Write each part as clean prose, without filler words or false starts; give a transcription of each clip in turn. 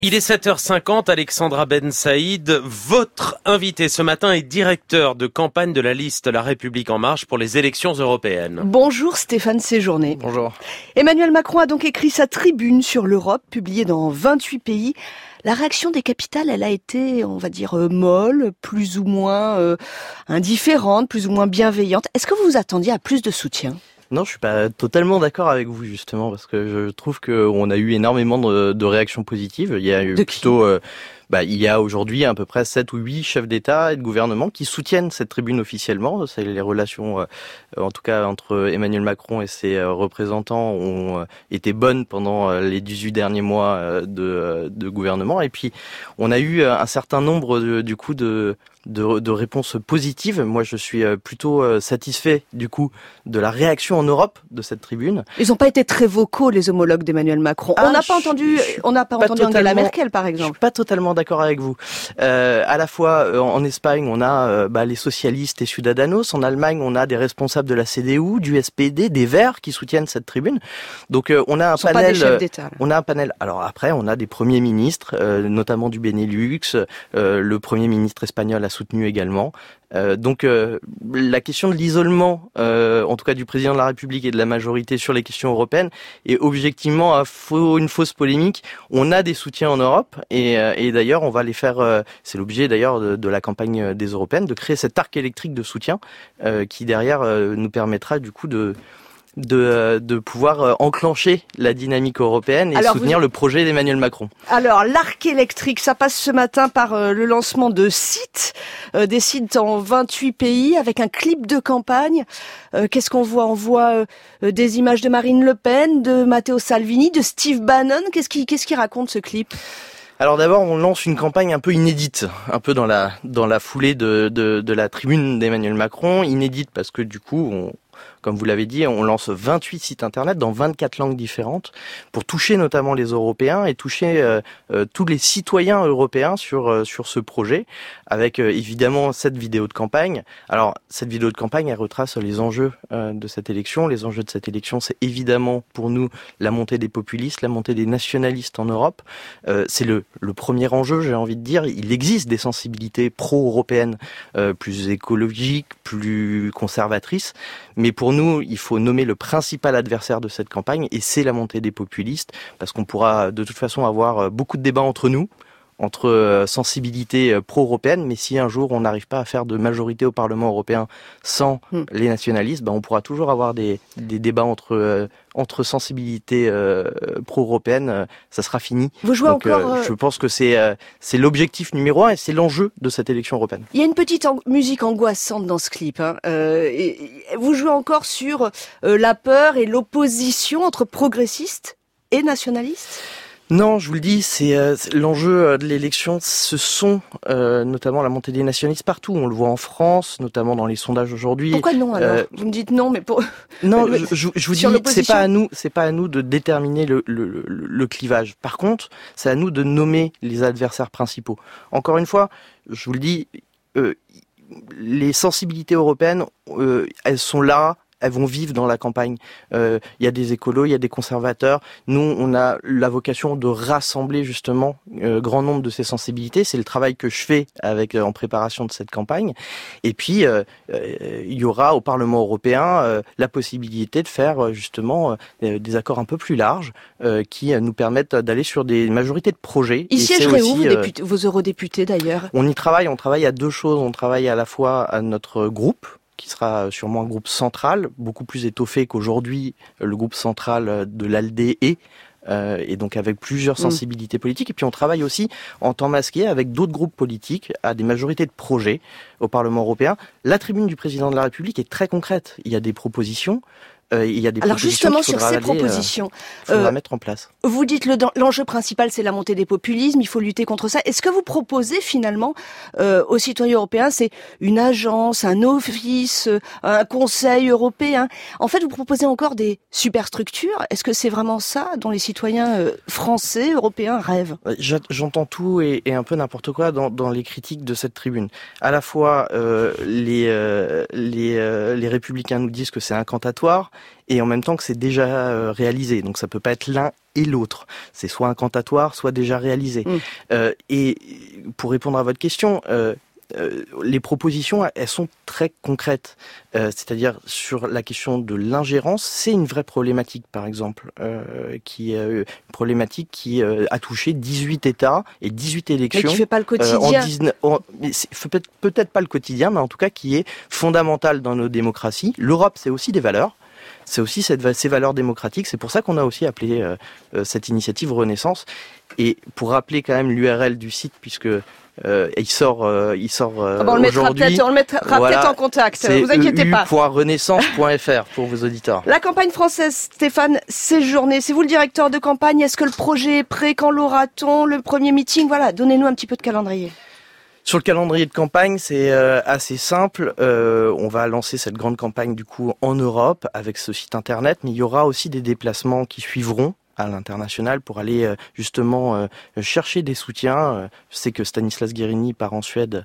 Il est 7h50, Alexandra Ben Saïd. Votre invité ce matin est directeur de campagne de la liste La République En Marche pour les élections européennes. Bonjour Stéphane Séjourné. Bonjour. Emmanuel Macron a donc écrit sa tribune sur l'Europe, publiée dans 28 pays. La réaction des capitales, elle a été, on va dire, molle, plus ou moins indifférente, plus ou moins bienveillante. Est-ce que vous vous attendiez à plus de soutien ? Non, je suis pas totalement d'accord avec vous justement parce que je trouve que on a eu énormément de réactions positives. Il y a eu il y a aujourd'hui à peu près 7 ou 8 chefs d'État et de gouvernement qui soutiennent cette tribune officiellement. C'est les relations, en tout cas entre Emmanuel Macron et ses représentants, ont été bonnes pendant les 18 derniers mois de gouvernement. Et puis, on a eu un certain nombre de réponses positives. Moi, je suis plutôt satisfait du coup de la réaction en Europe de cette tribune. Ils n'ont pas été très vocaux, les homologues d'Emmanuel Macron. On n'a pas entendu Angela Merkel, par exemple. Je suis pas totalement d'accord avec vous. À la fois en Espagne, on a les socialistes et Ciudadanos. En Allemagne, on a des responsables de la CDU, du SPD, des Verts qui soutiennent cette tribune. Donc on a un panel. Pas des chefs d'État. On a un panel. Alors après, on a des premiers ministres, notamment du Benelux. Le premier ministre espagnol a soutenu également. Donc la question de l'isolement, en tout cas du président de la République et de la majorité sur les questions européennes, est objectivement une fausse polémique. On a des soutiens en Europe et d'ailleurs on va les faire. C'est l'objet d'ailleurs de la campagne des européennes, de créer cet arc électrique de soutien qui derrière nous permettra du coup de pouvoir enclencher la dynamique européenne et soutenir le projet d'Emmanuel Macron. Alors, l'arc électrique, ça passe ce matin par le lancement de sites, des sites en 28 pays avec un clip de campagne. Qu'est-ce qu'on voit ? On voit des images de Marine Le Pen, de Matteo Salvini, de Steve Bannon. Qu'est-ce qui raconte ce clip ? Alors d'abord, on lance une campagne un peu inédite, un peu dans la foulée de la tribune d'Emmanuel Macron, inédite parce que du coup, comme vous l'avez dit, on lance 28 sites internet dans 24 langues différentes pour toucher notamment les Européens et toucher tous les citoyens européens sur ce projet, avec évidemment cette vidéo de campagne. Alors cette vidéo de campagne, elle retrace les enjeux de cette élection. Les enjeux de cette élection, c'est évidemment pour nous la montée des populistes, la montée des nationalistes en Europe. C'est le premier enjeu, j'ai envie de dire. Il existe des sensibilités pro-européennes plus écologiques, plus conservatrices, mais pour nous, il faut nommer le principal adversaire de cette campagne et c'est la montée des populistes parce qu'on pourra de toute façon avoir beaucoup de débats entre nous, entre sensibilités pro-européennes, mais si un jour on n'arrive pas à faire de majorité au Parlement européen sans les nationalistes, on pourra toujours avoir des débats entre sensibilités pro-européennes, ça sera fini. Vous jouez encore. Je pense que c'est l'objectif numéro 1 et c'est l'enjeu de cette élection européenne. Il y a une petite musique angoissante dans ce clip. Et vous jouez encore sur la peur et l'opposition entre progressistes et nationalistes ? Non, je vous le dis, c'est l'enjeu de l'élection, ce sont notamment la montée des nationalistes partout. On le voit en France, notamment dans les sondages aujourd'hui. Pourquoi non alors ? Vous me dites non, mais pour... Non, je vous dis, c'est pas à nous de déterminer le clivage. Par contre, c'est à nous de nommer les adversaires principaux. Encore une fois, je vous le dis, les sensibilités européennes, elles sont là. Elles vont vivre dans la campagne. Il y a des écolos, il y a des conservateurs. Nous, on a la vocation de rassembler justement grand nombre de ces sensibilités. C'est le travail que je fais en préparation de cette campagne. Et puis, il y aura au Parlement européen la possibilité de faire justement des accords un peu plus larges qui nous permettent d'aller sur des majorités de projets. Ils siégeraient où, vos eurodéputés d'ailleurs ? On travaille à deux choses. On travaille à la fois à notre groupe, qui sera sûrement un groupe central, beaucoup plus étoffé qu'aujourd'hui le groupe central de l'ALDE et donc avec plusieurs sensibilités politiques. Et puis on travaille aussi en temps masqué avec d'autres groupes politiques à des majorités de projets au Parlement européen. La tribune du président de la République est très concrète. Il y a des propositions. Il y a des Alors justement sur ces propositions, faudra mettre en place. Vous dites l'enjeu principal c'est la montée des populismes, il faut lutter contre ça. Est-ce que vous proposez finalement aux citoyens européens, c'est une agence, un office, un conseil européen ? En fait, vous proposez encore des superstructures. Est-ce que c'est vraiment ça dont les citoyens français, européens rêvent ? J'entends tout et un peu n'importe quoi dans les critiques de cette tribune. À la fois les républicains nous disent que c'est incantatoire. et en même temps que c'est déjà réalisé. Donc ça peut pas être l'un et l'autre. C'est soit incantatoire, soit déjà réalisé. Et pour répondre à votre question, les propositions, elles sont très concrètes. C'est-à-dire sur la question de l'ingérence, c'est une vraie problématique, par exemple, qui est une problématique qui a touché 18 États et 18 élections. Mais qui fait pas le quotidien. Peut-être pas le quotidien, mais en tout cas qui est fondamental dans nos démocraties. L'Europe, c'est aussi des valeurs. C'est aussi ces valeurs démocratiques. C'est pour ça qu'on a aussi appelé cette initiative Renaissance. Et pour rappeler quand même l'URL du site, puisque il sort on le aujourd'hui. On le mettra peut-être en contact. Vous inquiétez pas. .renaissance.fr pour vos auditeurs. La campagne française, Stéphane Séjourné, c'est vous le directeur de campagne. Est-ce que le projet est prêt? Quand l'aura-t-on? Le premier meeting? Voilà, donnez-nous un petit peu de calendrier. Sur le calendrier de campagne, c'est assez simple. On va lancer cette grande campagne du coup en Europe avec ce site internet, mais il y aura aussi des déplacements qui suivront à l'international pour aller justement chercher des soutiens. Je sais que Stanislas Guérini part en Suède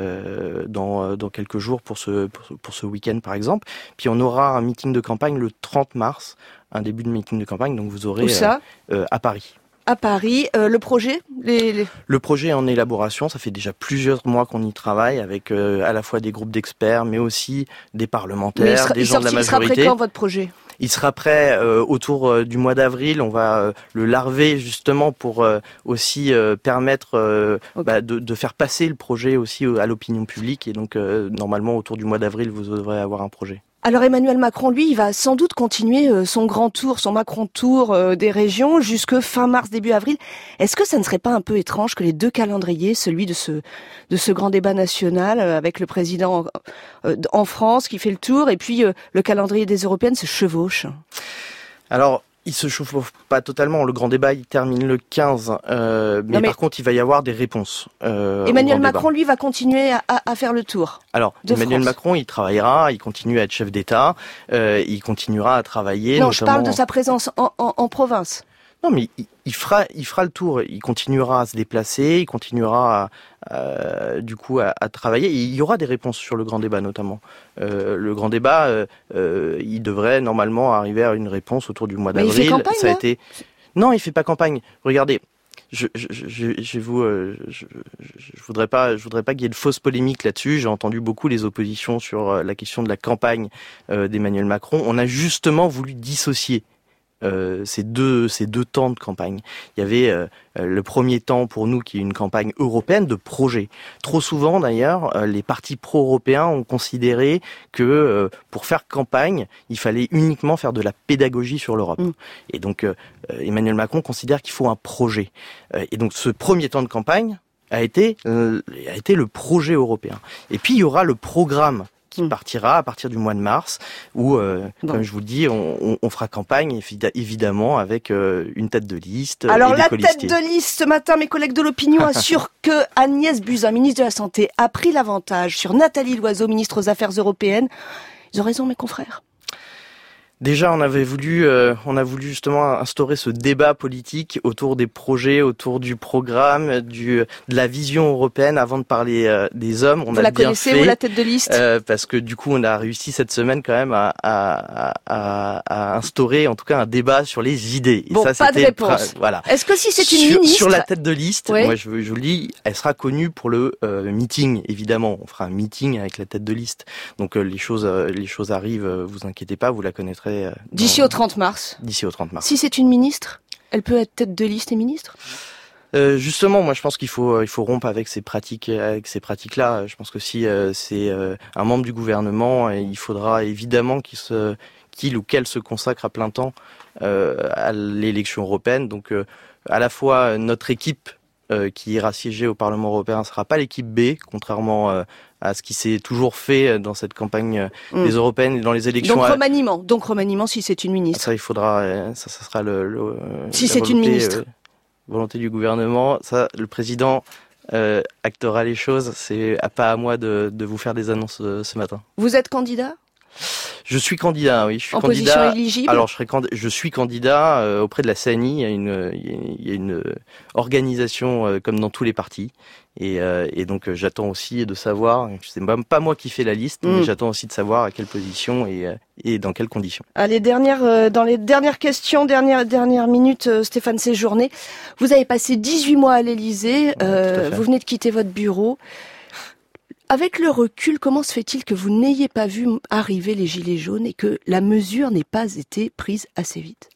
dans quelques jours pour ce week-end par exemple. Puis on aura un meeting de campagne le 30 mars, un début de meeting de campagne, donc vous aurez où ça à Paris. À Paris, le projet Le projet est en élaboration, ça fait déjà plusieurs mois qu'on y travaille avec à la fois des groupes d'experts, mais aussi des parlementaires, des gens de la majorité. Il sera prêt quand votre projet? Il sera prêt autour du mois d'avril. On va le larver justement pour aussi permettre de faire passer le projet aussi à l'opinion publique. Et donc normalement autour du mois d'avril, vous devrez avoir un projet. Alors Emmanuel Macron, lui, il va sans doute continuer son grand tour, son Macron tour des régions jusque fin mars, début avril. Est-ce que ça ne serait pas un peu étrange que les deux calendriers, celui de ce grand débat national avec le président en France qui fait le tour et puis le calendrier des européennes se chevauchent? Alors, il se chauffe pas totalement. Le grand débat, il termine le 15. Mais par contre, il va y avoir des réponses. Emmanuel Macron, lui, va continuer à faire le tour. Alors, Emmanuel Macron, il travaillera, il continue à être chef d'État, il continuera à travailler. Non, je parle de sa présence en province. Non, mais il fera le tour. Il continuera à se déplacer, il continuera du coup à travailler. Et il y aura des réponses sur le grand débat notamment. Le grand débat, il devrait normalement arriver à une réponse autour du mois d'avril. Mais il fait campagne, ça a été. Non, il fait pas campagne. Regardez. Je voudrais pas qu'il y ait de fausses polémiques là-dessus. J'ai entendu beaucoup les oppositions sur la question de la campagne d'Emmanuel Macron. On a justement voulu dissocier ces deux temps de campagne. Il y avait le premier temps pour nous qui est une campagne européenne de projet. Trop souvent d'ailleurs, les partis pro-européens ont considéré que pour faire campagne, il fallait uniquement faire de la pédagogie sur l'Europe. Et donc Emmanuel Macron considère qu'il faut un projet. Et donc ce premier temps de campagne a été le projet européen. Et puis il y aura le programme qui partira à partir du mois de mars, où, comme je vous le dis, on fera campagne, évidemment, avec une tête de liste. Alors, et des la colistiers. tête de liste, ce matin, mes collègues de l'opinion assurent que Agnès Buzyn, ministre de la Santé, a pris l'avantage sur Nathalie Loiseau, ministre aux Affaires européennes. Ils ont raison, mes confrères. Déjà, on a voulu justement instaurer ce débat politique autour des projets, autour du programme, de la vision européenne avant de parler des hommes. Vous la connaissez, vous, la tête de liste? Parce que du coup, on a réussi cette semaine quand même à instaurer en tout cas un débat sur les idées. Et bon, ça, pas de réponse. Voilà. Est-ce que si c'est une ministre... Sur la tête de liste, oui. moi je vous le dis, elle sera connue pour le meeting, évidemment. On fera un meeting avec la tête de liste. Donc les choses arrivent, vous inquiétez pas, vous la connaîtrez. D'ici au 30 mars. D'ici au 30 mars. Si c'est une ministre, elle peut être tête de liste et ministre? Justement, moi je pense qu'il faut rompre avec ces pratiques-là. Je pense que si c'est un membre du gouvernement, il faudra évidemment qu'il ou qu'elle se consacre à plein temps à l'élection européenne. Donc à la fois notre équipe qui ira siéger au Parlement européen ne sera pas l'équipe B, contrairement à ce qui s'est toujours fait dans cette campagne des européennes et dans les élections. Donc remaniement si c'est une ministre. Ça, il faudra, ça sera si c'est une ministre. Volonté du gouvernement. Ça, le président actera les choses. C'est pas à moi de vous faire des annonces ce matin. Vous êtes candidat? Je suis candidat, oui. Je suis en candidat. Position éligible. Alors, je suis candidat auprès de la CNI. Il y a une organisation comme dans tous les partis. Et donc, j'attends aussi de savoir, c'est même pas moi qui fais la liste, mais j'attends aussi de savoir à quelle position et dans quelles conditions. Allez, dans les dernières questions, dernière minute, Stéphane Séjourné. Vous avez passé 18 mois à l'Élysée. Vous venez de quitter votre bureau. Avec le recul, comment se fait-il que vous n'ayez pas vu arriver les Gilets jaunes et que la mesure n'ait pas été prise assez vite?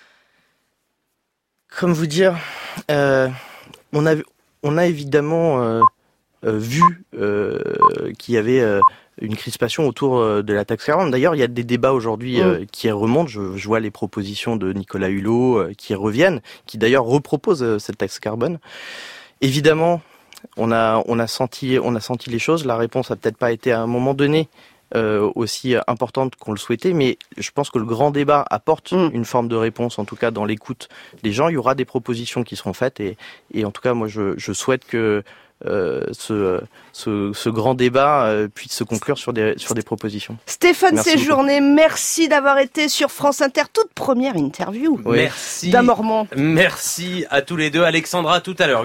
Comme vous dire, on a évidemment vu qu'il y avait une crispation autour de la taxe carbone. D'ailleurs, il y a des débats aujourd'hui qui remontent. Je vois les propositions de Nicolas Hulot qui reviennent, qui d'ailleurs reproposent cette taxe carbone. Évidemment, on a senti les choses. La réponse a peut-être pas été à un moment donné aussi importante qu'on le souhaitait, mais je pense que le grand débat apporte une forme de réponse, en tout cas dans l'écoute des gens. Il y aura des propositions qui seront faites et en tout cas, moi, je souhaite que ce grand débat puisse se conclure sur des propositions. Stéphane Séjourné, merci d'avoir été sur France Inter, toute première interview. Merci d'un Normand. Merci à tous les deux. Alexandra, tout à l'heure.